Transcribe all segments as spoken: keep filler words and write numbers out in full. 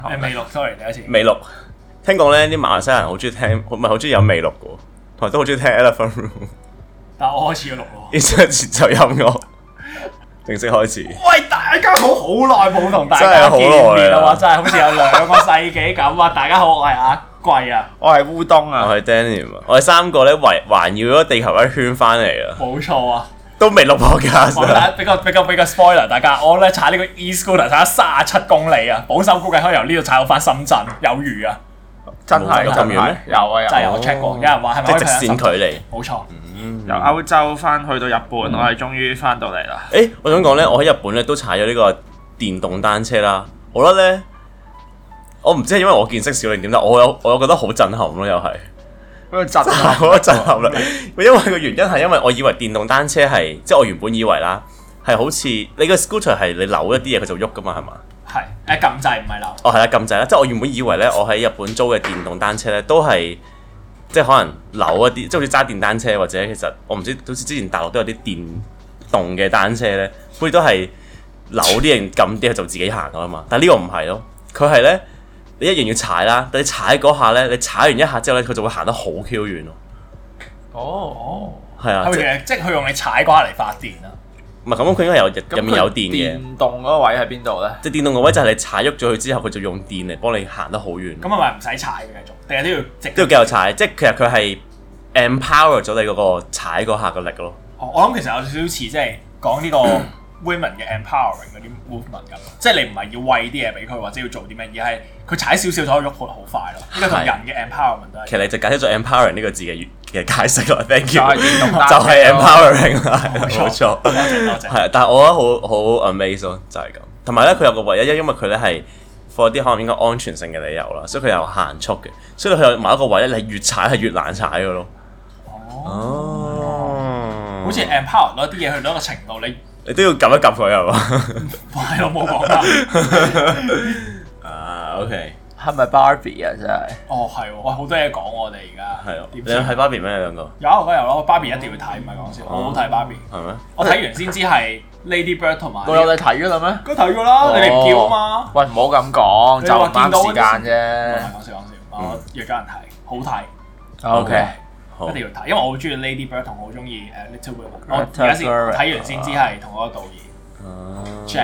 你未錄 sorry 第一次。 未錄，聽講咧啲馬來西亞人好中意聽，唔係好中意有未錄嘅，同埋都好中意聽 Elephant Room。 但係我開始咗錄咯。 然之後節奏音樂正式開始。 喂，大家好，好耐冇同大家見面啦，真係好似有兩個世紀咁啊！大家好，我係阿貴啊， 我係烏冬啊， 我係 Daniel 啊，我哋三個咧圍環繞咗地球一圈翻嚟啊！ 冇錯啊， 都未錄 podcast。 我睇俾個俾個俾個 spoiler 大家，我咧踩呢個 e-scooter 踩咗三十七公里啊，保守估計可以由呢度踩到翻深圳，有餘啊！ 真係咁遠咩？ 有啊有， 真係有我 check 過，有人話係咪即係直線距離？ 冇錯。 由歐洲翻去到日本，我哋終於翻到嚟啦。 誒，我想講咧，我喺日本咧都踩咗呢個電動單車啦。我覺得咧，我唔知係因為我見識少定點，但我有我有覺得好震撼咯，又係。 嗰個震撼， 好震撼啦！因為個原因係因為我以為電動單車係，即係我原本以為啦，係好似你個 scooter 係你扭一啲嘢佢就喐噶嘛，係嘛？ 係誒撳掣唔係扭。 哦，係啦，撳掣啦，即係我原本以為咧，我喺日本租嘅電動單車咧都係。即係可能扭一啲，即係好似揸電單車或者其實我唔知，好似之前大陸都有啲電動嘅單車咧，好似都係扭啲嘢撳啲，佢就自己行噶啦嘛。但係呢個唔係咯，佢係咧你一樣要踩啦，但你踩嗰下咧，你踩完一下之後咧，佢就會行得好 Q 遠咯。 哦哦， 係啊， 係咪其實即係佢用你踩嗰下嚟發電啊？ 唔係咁，佢應該有入面有電嘅。 電動嗰個位喺邊度咧？ 即係電動個位就係你踩喐咗佢之後，佢就用電嚟幫你行得好遠。 咁係咪唔使踩嘅繼續？定係都要直？ 都要繼續踩，即係其實佢係 empower 咗你嗰個踩嗰下嘅力咯。 哦，我諗其實有少少似即係講呢個 women 嘅 empowering 嗰啲 movement 咁，即係你唔係要餵啲嘢俾佢或者要做啲咩，而係佢踩少少就可以喐好好快咯。呢個同人嘅 empowerment 都係。 其實你就解釋咗 empowering 呢個字嘅嘅解釋咯 ，thank you。 就係電動單就車係 empowering 啦，冇錯。 多謝多謝。 係，但係我覺得好好 amaze 咯，就係咁。同埋咧，佢有個唯一，因為佢咧係 for 啲可能應該安全性嘅理由啦，所以佢有限速嘅，所以佢有某一個位咧，你係越踩係越難踩嘅咯。哦， 好似 empower 到一啲嘢去到一個程度，你你都要撳一撳佢係嘛？ 係我冇講啦。 啊，OK。 係咪 Barbie 啊？真係。 哦，係喎，喂，好多嘢講喎，我哋而家。 係咯。你有睇 Barbie 咩？你兩個？ 有，梗係有咯。Barbie 一定要睇，唔係講笑，好好睇 Barbie。 係咩？ 我睇完先知係 Lady Bird 同埋。 我有你睇咗啦咩？ 都睇過啦，你哋唔叫啊嘛。 喂，唔好咁講，就唔啱時間啫。 講笑講笑，我約咗人睇，好睇。 O K。 一定要睇，因為我好中意 Lady Bird 同我好中意誒 Little Women。我而家先睇完先知係同一個導演。正。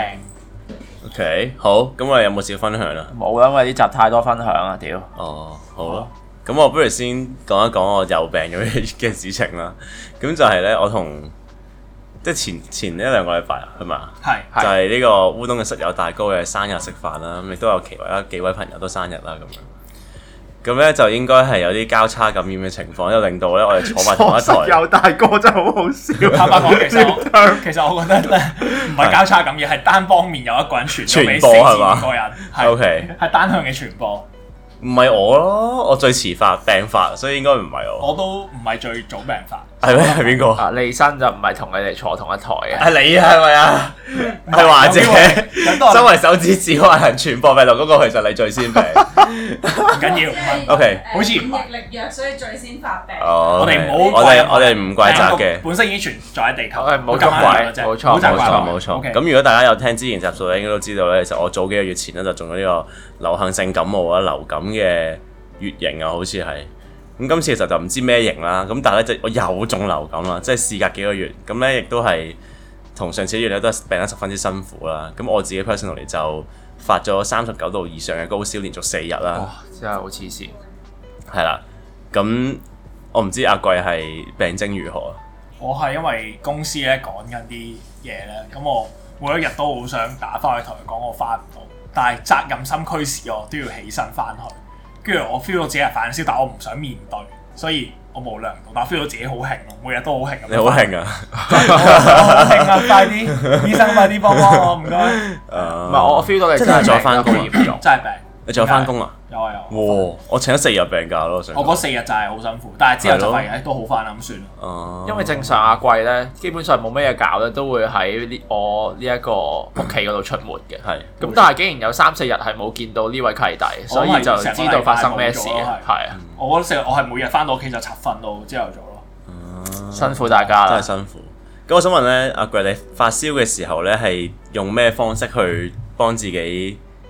OK，好，咁我哋有冇少分享啊？ 冇啦，因為呢集太多分享啊，屌。 哦，好啦，咁我不如先講一講我有病咗嘅事情啦。咁就係咧，我同即係前前一兩個禮拜啊，係咪？ 係。 就係呢個烏冬嘅室友大哥嘅生日食飯啦，咁亦都有其他幾位朋友都生日啦，咁樣。咁咧就應該係有啲交叉感染嘅情況，因為令到咧我哋坐埋同一台。 有大哥真係好好笑。 坦白講，其實我其實我覺得咧，唔係交叉感染，係單方面有一個人傳咗俾四至五個人。 O K， 係單向嘅傳播。 唔係我咯，我最遲發病發，所以應該唔係我。 我都唔係最早病發。 係咩？係邊個？ 啊，利申就唔係同你哋坐同一台嘅。 係你啊？係咪啊？係華姐。身為手指指環人傳播病毒嗰個，其實你最先病。 唔緊要。 O K。 好似免疫力弱，所以最先發病。 哦。 我哋唔好。 我哋我哋唔怪責嘅。 本身已經存在喺地球。 唔好咁怪。冇錯冇錯冇錯。咁如果大家有聽之前集數咧，應該都知道咧，其實我早幾個月前咧就中咗呢個流行性感冒啊、流感嘅乙型啊，好似係。咁今次其實就唔知咩型啦，咁但係咧即我又中流感啦，即係事隔幾個月，咁咧亦都係同上次一樣咧，都係病得十分之辛苦啦。咁我自己 personally 就發咗三十九度以上嘅高燒，連續四日啦。 哇！真係好黐線。 係啦，咁我唔知阿貴係病徵如何啊？ 我係因為公司咧趕緊啲嘢咧，咁我每一日都好想打翻去同佢講我翻唔到，但係責任心驅使我都要起身翻去。跟住我 feel 到自己係發燒，但係我唔想面對，所以我冇量到，但係 feel 到自己好興咯，每日都好興咁。 你好興啊！ 我好興啊！快啲，醫生快啲幫幫我，唔該。 唔係我 feel 到你真係再翻工嚴重， 真係病。 你仲有翻工啊？ 有啊有。 哇！我請咗四日病假咯， 我嗰四日就係好辛苦，但係之後就發現都好翻啦，咁算啦。 哦。 因為正常阿貴咧，基本上冇咩嘢搞咧，都會喺呢我呢一個屋企嗰度出沒嘅。 係。 咁但係竟然有三四日係冇見到呢位契弟，所以就知道發生咩事嘅。係啊。 我嗰四日我係每日翻到屋企就插瞓到朝頭早咯。 辛苦大家啦。 真係辛苦。咁我想問咧，阿貴你發燒嘅時候咧係用咩方式去幫自己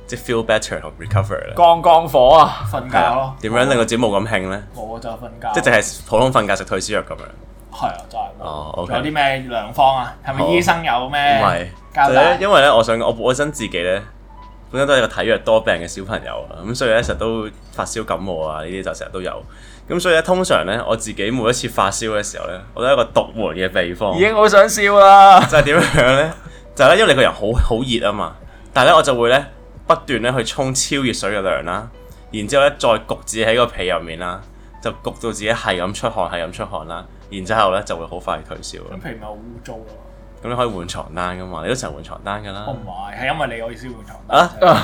即係 feel better 同 recover 咧？ 降降火啊！ 瞓覺咯。 點樣令個自己冇咁興咧？ 冇啊，就係瞓覺。 即係淨係普通瞓覺食退燒藥咁樣。 係啊，就係。 哦仲 ，OK。 有啲咩良方啊？係咪醫生有咩？ 唔係， 交代。 因為咧，我想我本身自己咧，本身都係一個體弱多病嘅小朋友啊，咁所以咧成日都發燒感冒啊，呢啲就成日都有。咁所以咧，通常咧，我自己每一次發燒嘅時候咧，我都有一個獨門嘅秘方。 已經好想笑啦！ 就係點樣咧？就係咧，因為你個人好好熱啊嘛，但係咧我就會咧不斷咧去沖超熱水嘅涼啦，然之後咧再焗自己喺個被入面啦，就焗到自己係咁出汗，係咁出汗啦，然之後咧就會好快退燒啦。 咁皮咪好污糟咯。 咁你可以換床單噶嘛？你都成日換床單噶啦。 我唔係，係因為你我意思換床單。 啊？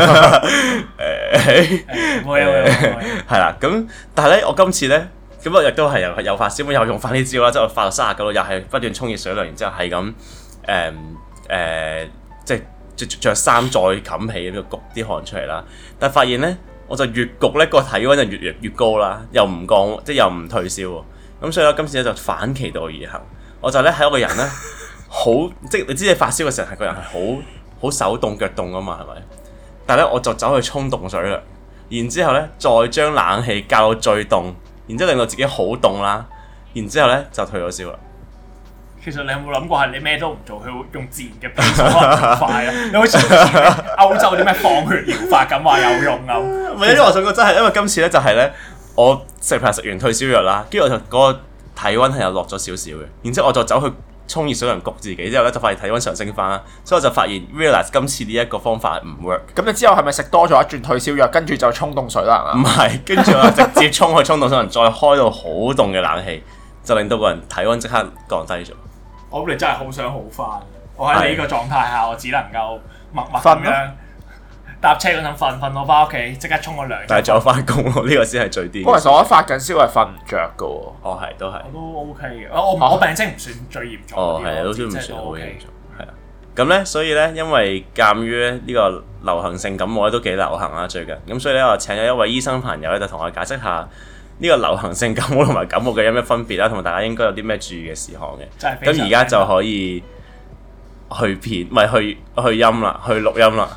誒， 冇嘢冇嘢冇嘢。 係啦，咁但係咧，我今次咧，咁我亦都係又又發燒，又用翻呢招啦，即係我發到三十九度，又係不斷沖熱水涼，然之後係咁誒誒，即係着著衫再冚被咁樣焗啲汗出嚟啦。但係發現咧，我就越焗咧個體温就越越越高啦，又唔降，即係又唔退燒喎。咁所以咧，今次咧就反其道而行，我就咧喺我個人咧。好，即係你知你發燒嘅時候係個人係好好手凍腳凍㗎嘛，係咪？但係咧我就走去沖凍水啦，然之後咧再將冷氣校到最凍，然之後令到自己好凍啦，然之後咧就退咗燒啦。 其實你有冇諗過係你咩都唔做，佢會用自然嘅技術可能仲快啊？你好似歐洲啲咩放血療法咁話有用啊？ 唔係，因為我想講真係，因為今次咧就係咧我食排食完退燒藥啦，跟住我就嗰個體温係有落咗少少嘅，然之後我就走去沖熱水涼焗自己，之後咧就發現體温上升翻啦，所以我就發現 realize 今次呢一個方法唔 work。 咁你之後係咪食多咗一轉退燒藥，跟住就沖凍水啦？ 唔係，跟住我直接沖去沖凍水涼，再開到好凍嘅冷氣，就令到個人體温即刻降低咗。 我諗你真係好想好翻。我喺你呢個狀態下，我只能夠默默咁樣搭車嗰陣瞓，瞓到翻屋企即刻沖個涼。 但係仲有翻工咯，呢個先係最癲。 不過其實我發緊燒係瞓唔着㗎喎。 哦，係都係。 我都 OK 嘅，我我病徵唔算最嚴重。 哦，係啊，都算唔算好嚴重。係啊，咁咧，所以咧，因為鑑於咧呢個流行性感冒咧都幾流行啦最近，咁所以咧我請咗一位醫生朋友咧就同我解釋下呢個流行性感冒同埋感冒嘅有咩分別啦，同埋大家應該有啲咩注意嘅事項嘅。咁而家就可以去片，唔係去去音啦，去錄音啦。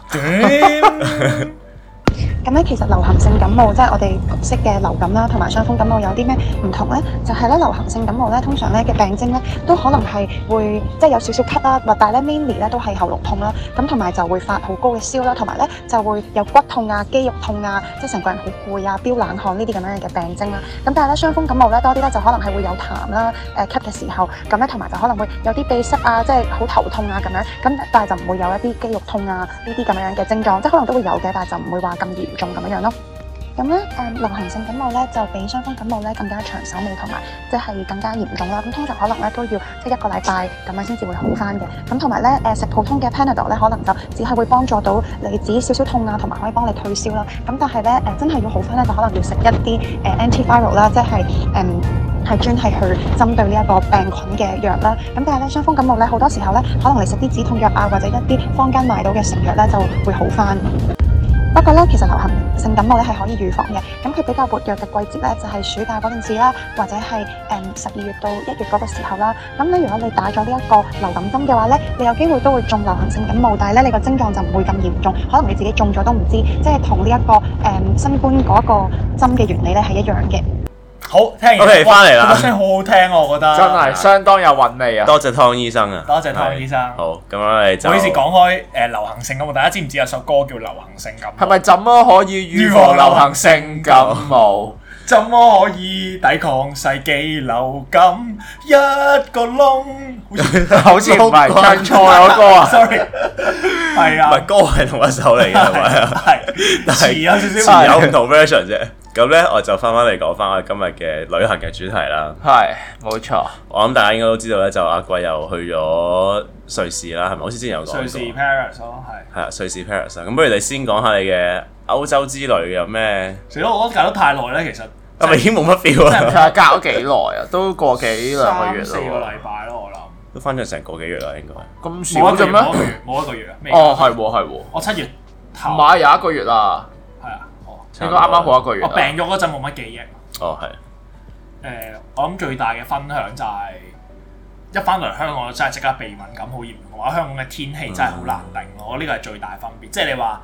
咁咧，其實流行性感冒即係我哋熟悉嘅流感啦，同埋傷風感冒有啲咩唔同咧？就係咧流行性感冒咧，通常咧嘅病徵咧都可能係會即係有少少咳啦，或但係咧 mainly 咧都係喉嚨痛啦，咁同埋就會發好高嘅燒啦，同埋咧就會有骨痛啊、肌肉痛啊，即係成個人好攰啊、飆冷汗呢啲咁樣嘅病徵啦。咁但係咧傷風感冒咧多啲咧就可能係會有痰啦、誒咳嘅時候，咁咧同埋就可能會有啲鼻塞啊，即係好頭痛啊咁樣。咁但係就唔會有一啲肌肉痛啊呢啲咁樣嘅症狀，即係可能都會有嘅，但係就唔會話咁嚴重咁樣樣咯。咁咧誒流行性感冒咧就比傷風感冒咧更加長手尾同埋即係更加嚴重啦。咁通常可能咧都要即係一個禮拜咁樣先至會好翻嘅。咁同埋咧誒食普通嘅 Panadol 咧可能就只係會幫助到你止少少痛啊，同埋可以幫你退燒啦。咁但係咧誒真係要好翻咧，就可能要食一啲誒 antiviral 啦，即係誒係專係去針對呢一個病菌嘅藥啦。咁但係咧傷風感冒咧好多時候咧，可能你食啲止痛藥啊，或者一啲坊間買到嘅成藥咧就會好翻。不過咧，其實流行性感冒咧係可以預防嘅。咁佢比較活躍嘅季節咧，就係暑假嗰陣時啦，或者係誒十二月到一月嗰個時候啦。咁咧，如果你打咗呢一個流感針嘅話咧，你有機會都會中流行性感冒，但係咧你個症狀就唔會咁嚴重，可能你自己中咗都唔知，即係同呢一個誒、嗯、新冠嗰個針嘅原理咧係一樣嘅。 好，聽完 OK 翻嚟啦， 把聲好好聽啊，我覺得真係相當有韻味啊！ 多謝湯醫生啊！ 多謝湯醫生。 好，咁我哋就唔好意思講開誒流行性感冒，大家知唔知有首歌叫《流行性感冒》？ 係咪怎麼可以預防流行性感冒？ 怎麼可以抵抗世紀流感？一個窿， 好似唔係唱錯咗歌啊 ！sorry， 係啊， 唔係歌係同一首嚟嘅係咪啊？ 係， 但係詞有少少詞有唔同 version 啫。咁咧，我就翻返嚟講翻我哋今日嘅旅行嘅主題啦。 係，冇錯。 我諗大家應該都知道咧，就阿貴又去咗瑞士啦，係咪？好似之前有講過。 瑞士 Paris 咯，係。 係啊，瑞士 Paris 啊。咁不如你先講下你嘅歐洲之旅有咩？ 除咗我覺得搞得太耐咧，其實係咪已經冇乜 feel 啊？ 睇下隔咗幾耐啊？都過幾兩個月三四個禮咯。 拜咯，我諗。 都翻咗成個幾月啦，應該。 咁少冇一個月， 啫咩？ 冇一個月，冇一個月啊！未哦，係喎，係喎。 我七月頭。 唔係有一個月啦， 係啊，哦， 應該啱啱好一個月我啦。 病咗嗰陣冇乜記憶。 哦，係。 誒，我諗最大嘅分享就係一翻嚟香港，真係即刻鼻敏感好嚴重。我覺得香港嘅天氣真係好難頂，我覺得呢個係最大分別。即係你話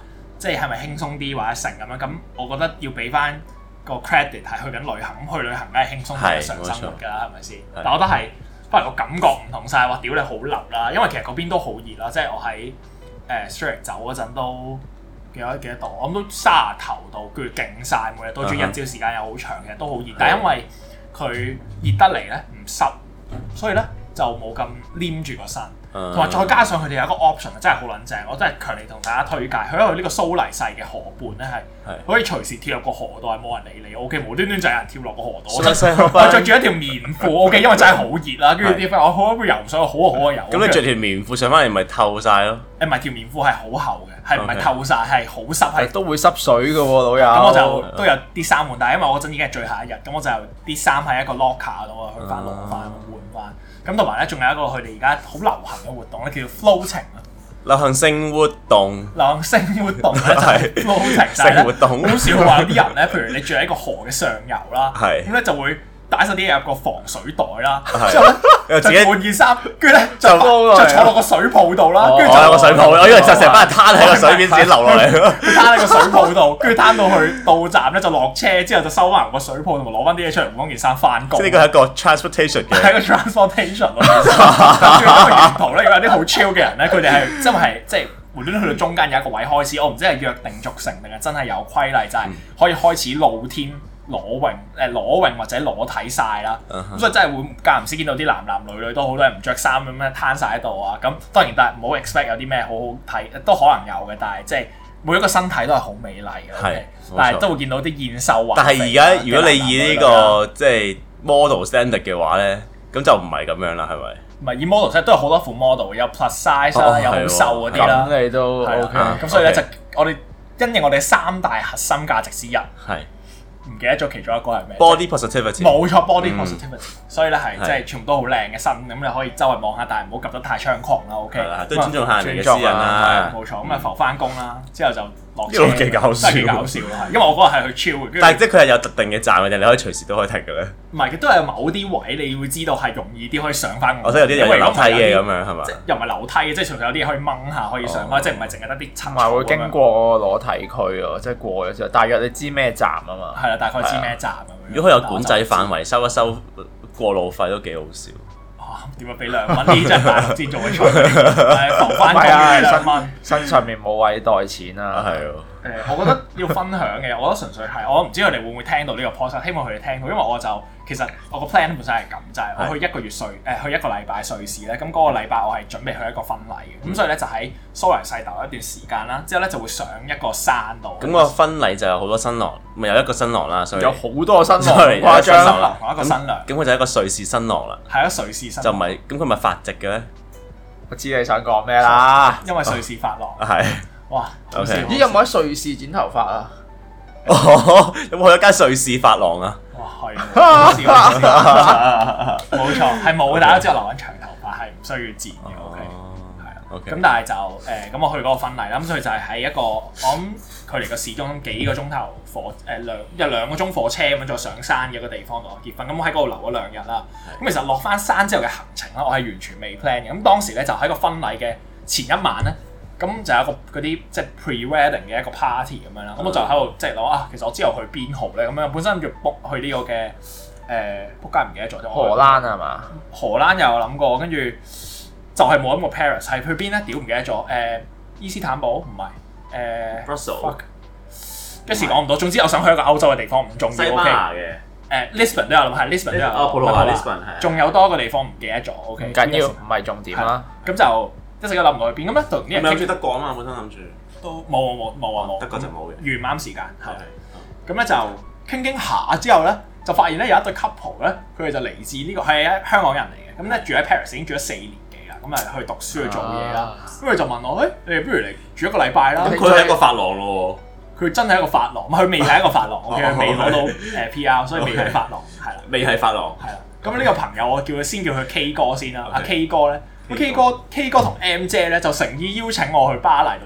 即係係咪輕鬆啲或者成咁樣？咁我覺得要俾翻個 credit 係去緊旅行，咁去旅行梗係輕鬆啲日常生活㗎啦，係咪先？但我覺得係，不過個感覺唔同晒，話屌你好立啦，因為其實嗰邊都好熱啦，即係我喺誒 Zurich 走嗰陣都幾多幾多度，我諗都卅頭度，跟住勁晒，每日都轉日照時間又好長，其實都好熱，但係因為佢熱得嚟咧唔濕，所以咧就冇咁黏住個身。同埋再加上佢哋有一個 option 真係好撚正，我真係強烈同大家推介。佢因為呢個蘇黎世嘅河畔咧係可以隨時跳入個河度，係冇人理你。O K， 無端端就有人跳落個河度。我着住一條棉褲 ，O K， 因為真係好熱啦。跟住啲 friend 我好想游水，好啊好啊游。 咁你着條棉褲上翻嚟咪透晒咯？ 誒唔係條棉褲係好厚嘅，係唔係透晒？係好濕，係都會濕水嘅喎，老友。 咁我就都有啲衫換，但係因為我嗰陣已經係最後一日，咁我就啲衫喺一個 locker 度去翻攞翻換翻。咁同埋咧，仲有一個佢哋而家好流行嘅活動咧，叫做 floating 啊！ 流行性活動， 流行性活動咧就係 floating， 性活動好少話有啲人咧，譬如你住喺個河嘅上游啦， 係咁咧就會打晒啲嘢入個防水袋啦，之後咧就換件衫，跟住咧就就坐落個水泡度啦，跟住就有個水泡，我以為就成班人攤喺個水邊自己流落嚟咯， 攤喺個水泡度，跟住攤到去到站咧就落車，之後就收翻個水泡同埋攞翻啲嘢出嚟換件衫翻工。 即係呢個係一個 transportation 嘅， 係一個 transportation 咯。跟住因為沿途咧有啲好 chill 嘅人咧，佢哋係真係即係無端端去到中間有一個位開始，我唔知係約定俗成定係真係有規例，就係可以開始露天。裸泳誒裸泳或者裸體晒啦，咁、uh huh. 所以真係會間唔時見到啲男男女女都好多人唔着衫咁樣攤晒喺度啊！咁當然但係唔好 expect 有啲咩好好睇，都可能有嘅，但係即係每一個身體都係好美麗嘅， 係 okay? 但係都會見到啲燕瘦環肥。 但係而家如果你以呢、這個即係 model standard 嘅話咧，咁就唔係咁樣啦，係咪？ 唔係以 model 即係都有好多款 model，有 plus size 啦、哦，有好瘦嗰啲啦。 咁你都 OK， 咁所以咧就我哋因應我哋三大核心價值之一係。 唔記得咗其中一個係咩 ？Body positivity。 冇錯 ，body positivity、嗯。所以咧係即係全部都好靚嘅身，咁你可以周圍望下，但係唔好及得太猖狂啦。OK。 都尊重下人嘅私人啦。 冇錯，咁啊浮翻工啦，之後就落車。 呢個幾搞笑。 真係幾搞笑咯，係。因為我嗰日係去 chill 嘅。 但係即係佢係有特定嘅站嘅，你可以隨時都可以停嘅咧。 唔係，都係有某啲位你會知道係容易啲可以上翻。 我覺得有啲有樓梯嘅咁樣係嘛？ 又唔係樓梯嘅，即係純粹有啲可以掹下可以上翻，即係唔係淨係得啲層。 同埋會經過裸體區啊，即係過咗之後，大約你知咩站啊嘛？ 係啦，大概知咩站咁樣。 如果佢有管制範圍，收一收過路費都幾好笑。 哇！點解俾兩蚊？呢啲真係大陸先做嘅錯，浮翻工嘅兩蚊， 身上面冇位袋錢啊！ 係喎。 誒，我覺得要分享嘅，我覺得純粹係我唔知佢哋會唔會聽到呢個 podcast，希望佢哋聽到，因為我就其實我個 plan 本身係咁，就係、是、我去一個月瑞誒去一個禮拜瑞士咧，咁嗰個禮拜我係準備去一個婚禮嘅，咁、嗯、所以咧就喺蘇黎世逗一段時間啦，之後咧就會上一個山度。咁個婚禮就有好多新郎，咪有一個新郎啦，所以有好多新郎， 誇張新郎同一個新娘。 咁佢就係一個瑞士新郎啦。 係啊，瑞士新郎。 就唔係，咁佢咪法籍嘅咧？ 我知你想講咩啦， 因為瑞士法郎。 係。 哇！ 咦，有冇喺瑞士剪頭髮啊？ 哦，有冇去一間瑞士髮廊啊？ 哇，係，冇錯，係冇嘅。大家知我留緊長頭髮，係唔需要剪嘅。OK，係啊。OK。咁但係就誒，咁我去嗰個婚禮啦，咁所以就係喺一個我諗距離個市中幾個鐘頭火誒兩一兩個鐘火車咁樣再上山嘅一個地方度結婚。咁我喺嗰度留咗兩日啦。咁其實落翻山之後嘅行程啦，我係完全未 plan 嘅。咁當時咧就喺個婚禮嘅前一晚咧。咁就有一個嗰啲即係 pre-wedding 嘅一個 party 咁樣啦，咁、嗯、我就喺度即係諗啊，其實我之後去邊號咧？咁樣本身諗住 book 去呢個嘅誒 book 間唔記得咗啫。 荷蘭係嘛？ 荷蘭又有諗過，跟住就係冇諗過 Paris，係去邊咧？屌唔記得咗誒、呃、伊斯坦堡唔係誒 Brussels， 一時講唔到。總之我想去一個歐洲嘅地方，唔重要。 西班牙嘅誒 Lisbon 都有諗，係 Lisbon 都有。 哦，葡萄牙 Lisbon 係。 仲有多一個地方唔記得咗。OK， 唔緊要，唔係重點啦。 咁就。一直都諗唔到去邊，咁咧同啲人諗住德國啊嘛，本身諗住都冇冇冇冇啊冇， 德國就冇嘅， 預唔啱時間係。咁咧就傾傾下之後咧，就發現咧有一對 couple 咧，佢哋就嚟自呢個係香港人嚟嘅，咁咧住喺 Paris 已經住咗四年幾啦，咁啊去讀書去做嘢啦。咁佢就問我：誒，你哋不如嚟住一個禮拜啦？ 佢係一個髮廊咯喎，佢真係一個髮廊，佢未係一個髮廊，OK，未攞到誒 P R， 所以未係髮廊，係啦， 未係髮廊， 係啦。咁呢個朋友我叫佢先叫佢 K 哥先啦，阿 K 哥咧。K 哥 K 哥同 M 姐咧就誠意邀請我去巴黎度住喎，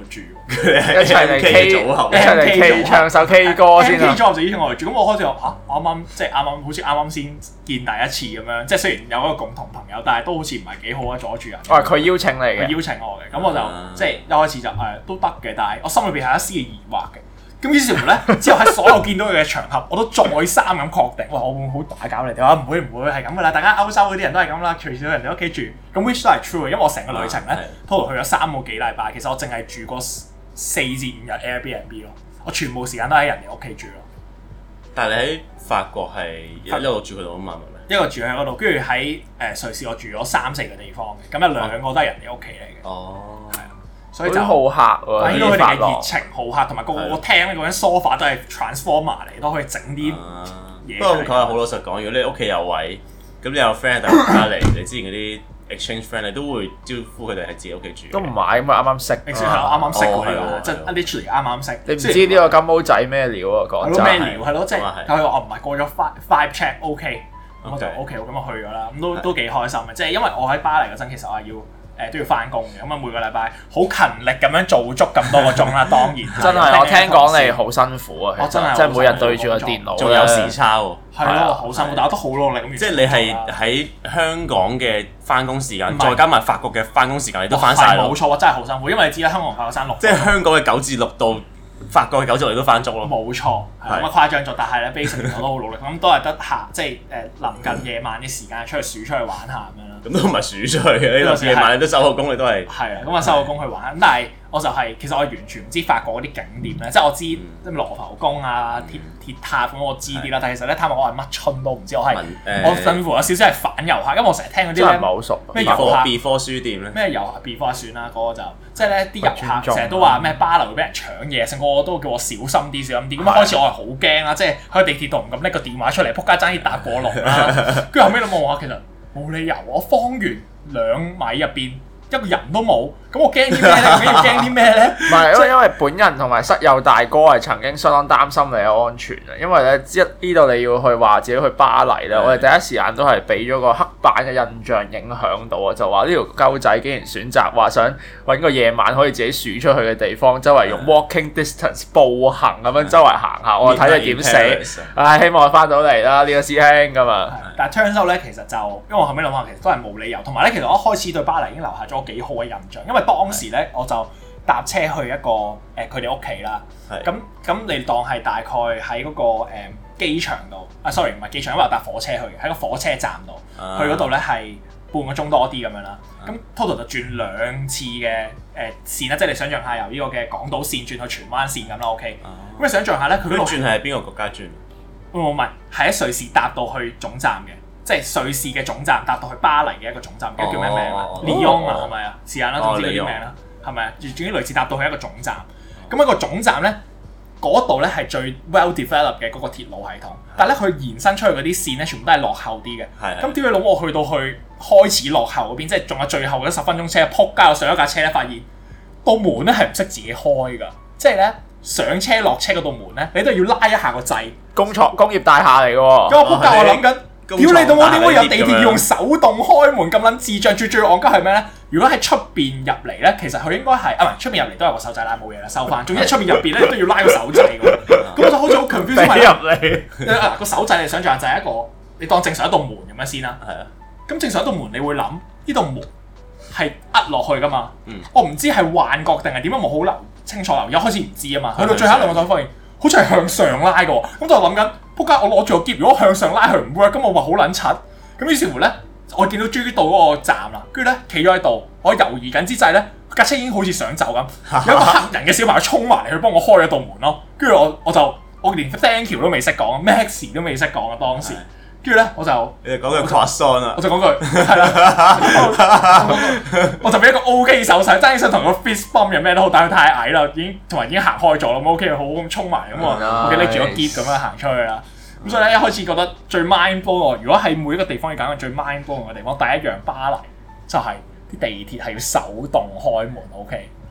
一齊嚟 K 組合， 一齊嚟 K 唱首 K 歌先 K 啊！ 組合就以我為主，咁我開始話嚇，我啱啱即係啱啱好似啱啱先見第一次咁樣，即係雖然有一個共同朋友，但係都好似唔係幾好啊，阻住人。 哦，佢邀請你佢嘅， 邀請我嘅，咁我就、啊、即係一開始就誒、呃、都得嘅，但係我心裏邊係一絲嘅疑惑嘅。咁於是乎咧，之後喺所有見到佢嘅場合，我都再三咁確定，哇！我會唔會好打攪你哋啊？唔會唔會係咁噶啦，大家歐洲嗰啲人都係咁啦，隨時去人哋屋企住。咁 which 都係 true 嘅，因為我成個旅程咧 total 去咗三個幾禮拜，其實我淨係住過四至五日 Airbnb 咯，我全部時間都喺人哋屋企住咯。 但係你喺法國係一路住佢度啊嘛，係咪？ 一個住喺嗰度，跟住喺誒瑞士我住咗三四個地方嘅，咁有兩個都係人哋屋企嚟嘅。 哦， 係啊。所以就好客喎， 睇到佢哋嘅熱情好好客，同埋個個廳咧嗰啲 sofa 都係 transformer 嚟，都可以整啲嘢。 不過佢係好老實講，如果你屋企有位，咁你有 friend 突然間嚟，你之前嗰啲 exchange friend 你都會招呼佢哋喺自己屋企住。 都唔係，咁啊啱啱識。 你先係啱啱識哦嗰啲，即係 literally 啱啱識。 你唔知呢個金毛仔咩料啊？講真咩料係咯，即係咁啊係佢話我唔係過咗 five five check OK，咁我就 OK OK，咁我去咗啦，咁都都幾開心嘅。即係因為我喺巴黎嗰陣，其實我係要。誒都要翻工嘅，咁啊每個禮拜好勤力咁樣做足咁多個鐘啦，當然真係我聽講你好辛苦啊， 我真係即係每日對住個電腦， 仲有時差喎。 係咯，好辛苦，但我都好努力咁。 即係你係喺香港嘅翻工時間，再加埋法國嘅翻工時間，你都翻晒咯。 冇錯啊，真係好辛苦，因為你知啦，香港同法國山六， 即係香港嘅九至六到法國嘅九至六你都翻足咯。 冇錯，係咁啊誇張咗，但係咧 basically 我都好努力，咁都係得下即係誒臨近夜晚啲時間出去數出去玩下咁樣啦。 咁都唔係數出去嘅，呢度夜晚你都收好工，你都係。 係啊，咁啊收好工去玩，咁但係我就係其實我完全唔知法國嗰啲景點咧，即係我知即係羅浮宮啊、鐵鐵塔咁我知啲啦，但係其實咧坦白我係乜春都唔知，我係我甚至乎有少少係反遊客，因為我成日聽嗰啲咧真係唔係好熟。 咩遊客 before 書店咧？ 咩遊客 before 算啦，嗰個就即係咧啲遊客成日都話咩巴黎會俾人搶嘢，成個個都叫我小心啲小心啲。咁一開始我係好驚啦，即係喺地鐵度唔敢拎個電話出嚟，仆街爭啲打過龍啦。跟住後尾諗我話其實冇理由，我方圓兩米入邊一個人都冇，咁我驚啲咩咧？究竟要驚啲咩咧？ 唔係，因為因為本人同埋室友大哥係曾經相當擔心你嘅安全啊，因為咧一呢度你要去話自己去巴黎咧，我哋第一時間都係俾咗個黑板嘅印象影響到啊，就話呢條鳩仔竟然選擇話想揾個夜晚可以自己鼠出去嘅地方，周圍用 walking distance 步行咁樣周圍行下，我睇你點死，唉，希望翻到嚟啦呢個師兄咁啊！ 但係 turns out 咧，其實就因為我後尾諗下，其實都係冇理由，同埋咧，其實我一開始對巴黎已經留下咗幾好嘅印象，因為當時咧我就搭車去一個誒佢哋屋企啦，咁咁你當係大概喺嗰、嗰個誒機、呃、場度啊 ，sorry 唔係機場，因為我搭火車去嘅，喺個火車站度，啊、去嗰度咧係半個鐘多啲咁樣啦，咁、啊、total 就轉兩次嘅誒、呃、線啦，即係你想象下由呢個嘅港島線轉去荃灣線咁啦 ，OK，咁、啊、你想象下咧佢嗰度轉係邊個國家轉？ 唔唔係，係喺瑞士搭到去總站嘅，即係瑞士嘅總站搭到去巴黎嘅一個總站，叫叫咩名啊？利翁啊，係咪啊？是但啦，總之嗰啲名啦，係咪啊？總之類似搭到去一個總站，咁一個總站咧，嗰度咧係最 well developed 嘅嗰個鐵路系統，但係咧佢延伸出去嗰啲線咧，全部都係落後啲嘅。係。咁點解諗我去到去開始落後嗰邊，即係仲有最後嗰十分鐘車，撲街我上一架車咧，發現道門咧係唔識自己開㗎，即係咧。上車落車嗰道門咧，你都要拉一下個掣。 工廠工業大廈嚟嘅喎。 咁我仆街，我諗緊，屌你到我點會有地鐵要用手動開門咁撚智障？最最戇鳩係咩咧？如果喺出邊入嚟咧，其實佢應該係啊，唔係出邊入嚟都有個手掣拉冇嘢啦，收翻。總之喺出邊入邊咧都要拉個手掣嘅。咁我就好似好 confused 俾入嚟。 啊個手掣你想象就係一個，你當正常一道門咁樣先啦。係啊。咁正常一道門，你會諗呢道門係壓落去噶嘛？嗯。我唔知係幻覺定係點樣，冇好留清楚留，一開始唔知啊嘛，去到最後一兩個就發現，好似係向上拉嘅喎，咁就諗緊，仆街我攞住個篋，如果向上拉佢唔 work，咁我話好撚柒，咁於是乎咧，我見到終於到嗰個站啦，跟住咧企咗喺度，我猶豫緊之際咧，架車已經好似想走咁，有一個黑人嘅小朋友衝埋嚟去幫我開咗道門咯，跟住我我就我連 thank you 都未識講 ，Max 都未識講啊當時。跟住咧，我就你就講句 croissant 啊， 我就講句係啦，我就俾一個 OK 手勢，爭啲想同個 fist bump 有咩都好，但係佢太矮啦，已經同埋已經行開咗啦，咁 OK 好咁衝埋咁啊，我記得拎住個篋咁樣行出去啦。咁所以咧，一開始覺得最 mind blow，如果喺每一個地方要揀個最 mind blow 嘅地方，第一樣巴黎就係啲地鐵係要手動開門 ，OK。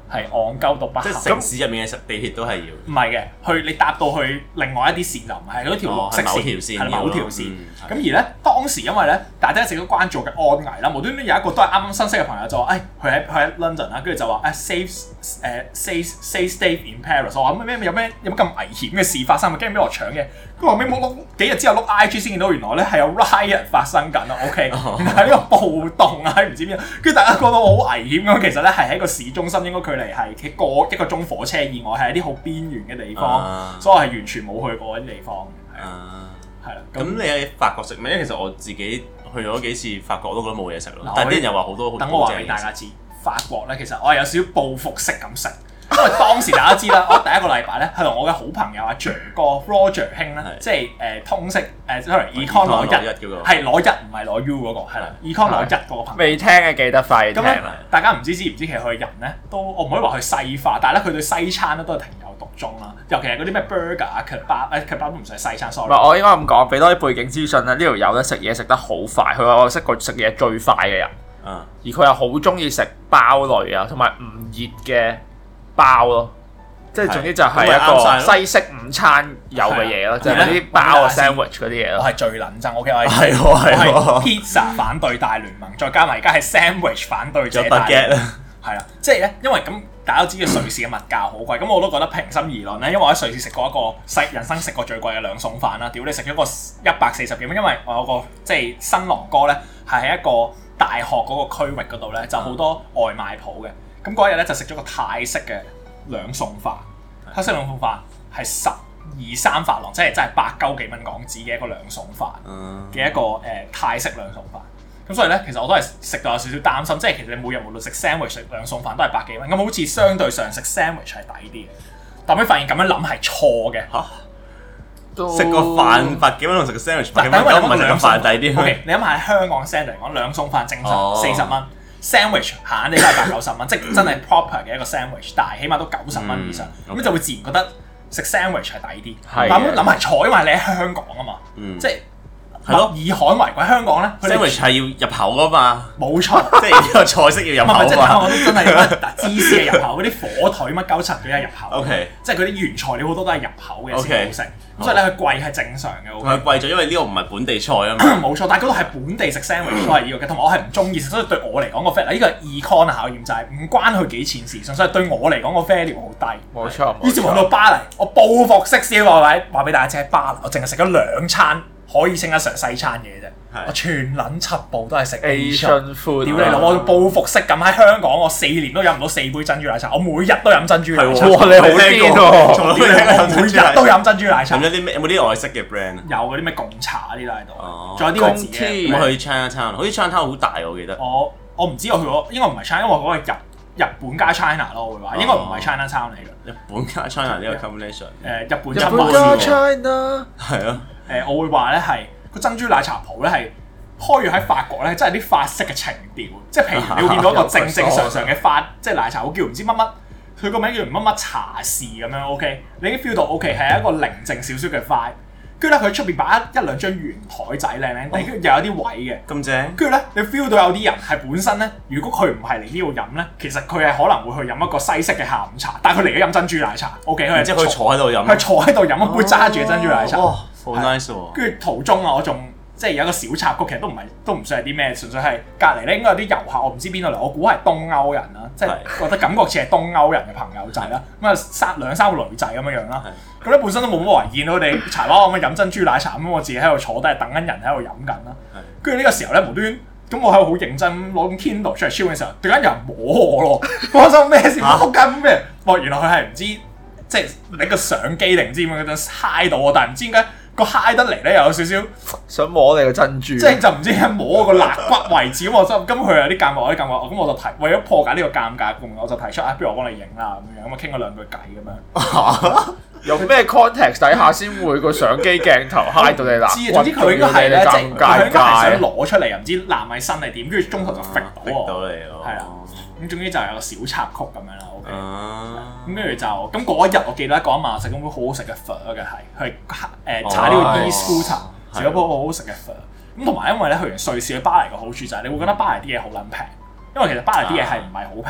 係戇鳩到不即行。 係城市入面嘅地鐵都係要。 唔係嘅，去你搭到去另外一啲線就唔係嗰條綠色哦係某條線線，係某條線。 嗯咁而咧當時因為咧大家一直都關注我嘅安危啦，無端端有一個都係啱啱新識嘅朋友就話：，誒佢喺佢喺 London 啦，跟住就話誒 safe 誒 safe safe stay in Paris。我話咩咩有咩有乜咁危險嘅事發生？咪驚俾我搶嘅？佢話咩冇碌幾日之後碌 I G 先見到原來咧係有 riot 發生緊啊 ！OK，原來係呢個暴動啊，喺唔知邊，跟住大家覺得好危險咁，其實咧係喺個市中心，應該距離係幾個一個鐘火車以外，係一啲好邊緣嘅地方， 啊、 所以我係完全冇去過嗰啲地方。係啊，係啦。 咁你喺法國食咩？因為其實我自己去咗幾次法國，我都覺得冇嘢食咯。但係啲人又話好多好等我話俾大家知，法國咧其實我係有少少報復式咁食。因為當時大家知啦，我第一個禮拜咧係同我嘅好朋友阿 J 哥 Roger 兄咧，即係誒通識誒 sorry Econ 攞一嗰個， 係攞一唔係攞 U 嗰個係啦 Econ 攞一嗰個朋友。 未聽嘅記得快啲聽咁啦。 大家唔知知唔知其實佢人咧都我唔可以話佢西化，但係咧佢對西餐咧都係情有獨鐘啦。尤其係嗰啲咩 burger 啊、kebab 誒 kebab 都唔算西餐 sorry。 唔係，我應該咁講，俾多啲背景資訊啦。呢條友咧食嘢食得好快，佢話我識過食嘢最快嘅人。 嗯。 而佢又好中意食包類啊，同埋唔熱嘅包咯。即係總之就係一個西式午餐有嘅嘢咯，就係嗰啲包啊 sandwich 嗰啲嘢咯。 我係最撚憎 OK，我係係喎我係係 pizza 反對大聯盟，再加埋而家係 sandwich 反對者大聯盟。係啦，即係咧，因為咁大家都知道瑞士嘅物價好貴，咁我都覺得平心而論咧，因為我喺瑞士食過一個細人生食過最貴嘅兩餸飯啦，屌你食咗個一百四十幾蚊，因為我有個即係新郎哥咧係喺一個大學嗰個區域嗰度咧就好多外賣鋪嘅，咁嗰日咧就食咗個泰式嘅兩餸飯，泰式兩餸飯係十二三法郎，即係真係百鳩幾蚊港紙嘅一個兩餸飯嘅一個誒、呃、泰式兩餸飯。咁所以咧，其實我都係食到有少少擔心，即係其實你每日無論食 sandwich 食兩餸飯都係百幾蚊，咁好似相對上食 sandwich 係抵啲嘅。但係發現咁樣諗係錯嘅嚇， 食個飯百幾蚊同食個 sandwich 百幾蚊， 但因為咁唔係食個飯抵啲。 OK，你諗下喺香港 standard 嚟講，兩餸飯正常四十蚊 ，sandwich 閒啲都係百九十蚊，即係真係 proper 嘅一個 sandwich，但係起碼都九十蚊以上，咁、嗯 okay. 就會自然覺得食 sandwich 係抵啲。但咁諗係錯，因為你喺香港啊嘛，嗯、即係。係咯，以罕為貴。香港咧 ，sandwich 係要入口噶嘛， 冇錯， 即係呢個菜式要入口啊嘛。 即係香港都真係嗱芝士係入口，嗰啲火腿乜鳩柒都係入口。 OK， 即係嗰啲原材料好多都係入口嘅先好食。咁 Okay. 所以咧，佢貴係正常嘅。 佢貴咗，因為呢個唔係本地菜啊嘛。 冇錯，但係嗰度係本地食 sandwich 都係要嘅，同埋我係唔中意食，所以對我嚟講個 value 呢個係 econ 考驗就係唔關佢幾錢事，所以對我嚟講個 value 好低。 冇錯， 於是乎到巴黎，我報復式燒話位話俾大家知喺巴黎，我淨係食咗兩餐可以稱得上西餐嘢啫。我全撚七步都係食 Asian food， 屌你老！我報復式咁喺香港，我四年都飲唔到四杯珍珠奶茶，我每日都飲珍珠奶茶。 哇！你好癲喎！ 我每日都飲珍珠奶茶。 有啲咩？有冇啲外式嘅 brand 啊？ 有嗰啲咩貢茶嗰啲都喺度。 哦。 仲有啲個字嘅。 有冇去 Chinatown？好似 Chinatown 好大我記得。 我我唔知我去過，應該唔係 China，因為我嗰個日日本加 China 咯，我會話應該唔係 Chinatown 嚟嘅。 日本加 China 呢個 combination。 誒，日本日本加 China。 係啊。 誒，我會話咧係個珍珠奶茶鋪咧係。開咗喺法國咧，真係啲法式嘅情調，即係譬如你會見到一個正正常常嘅法，即係奶茶，我叫唔知乜乜，佢個名叫乜乜茶士咁樣 ，OK， 你已經 feel 到 OK 係一個寧靜少少嘅 vibe，跟住咧佢出邊擺一一兩張圓台仔靚靚地，跟住又有啲位嘅， 咁正， 跟住咧你 feel 到有啲人係本身咧，如果佢唔係嚟呢度飲咧，其實佢係可能會去飲一個西式嘅下午茶，但係佢嚟咗飲珍珠奶茶 ，OK， 佢係即係佢坐喺度飲， 佢坐喺度飲一杯揸住嘅珍珠奶茶， 哇，好 nice 喎， 跟住途中啊，我仲。即係有一個小插曲，其實都唔係都唔算係啲咩，純粹係隔離咧應該有啲遊客，我唔知邊度嚟，我估係東歐人啦，即係覺得感覺似係東歐人嘅朋友仔啦。咁啊三兩三個女仔咁樣樣啦，咁咧本身都冇乜為見到佢哋柴娃咁樣飲珍珠奶茶，咁我自己喺度坐低等緊人喺度飲緊啦。跟住呢個時候咧無端端咁我喺度好認真攞咁 Kindle 出嚟超嘅時候，突然間有人摸我咯，發生咩事？仆街咩？哇！原來佢係唔知即係拎個相機定唔知點樣嗰陣嗨到我，但係唔知點解。個嗨得嚟咧，又有少少想摸你個珍珠， 即係就唔知係摸個肋骨位置咁，我真咁佢有啲尷尬，我啲尷尬，咁我就提為咗破解呢個尷尬，我就提出啊，不如我幫你影啦咁樣，咁啊傾咗兩句偈咁樣。 用咩 context 底下先會個相機鏡頭嗨到你肋骨？ 總之佢應該係咧，即係佢應該係尬想攞出嚟，又唔知攬喺身係點，跟住中途就揈到我， 到你咯， 係啦。咁總之就有個小插曲咁樣啦。OK，咁跟住就咁嗰一日，我記得嗰一晚食咁杯好好食嘅粉嘅係，係誒搽呢個 e-scooter 食咗杯好好食嘅粉。咁同埋因為咧去完瑞士去巴黎嘅好處就係你會覺得巴黎啲嘢好撚平，因為其實巴黎啲嘢係唔係好平。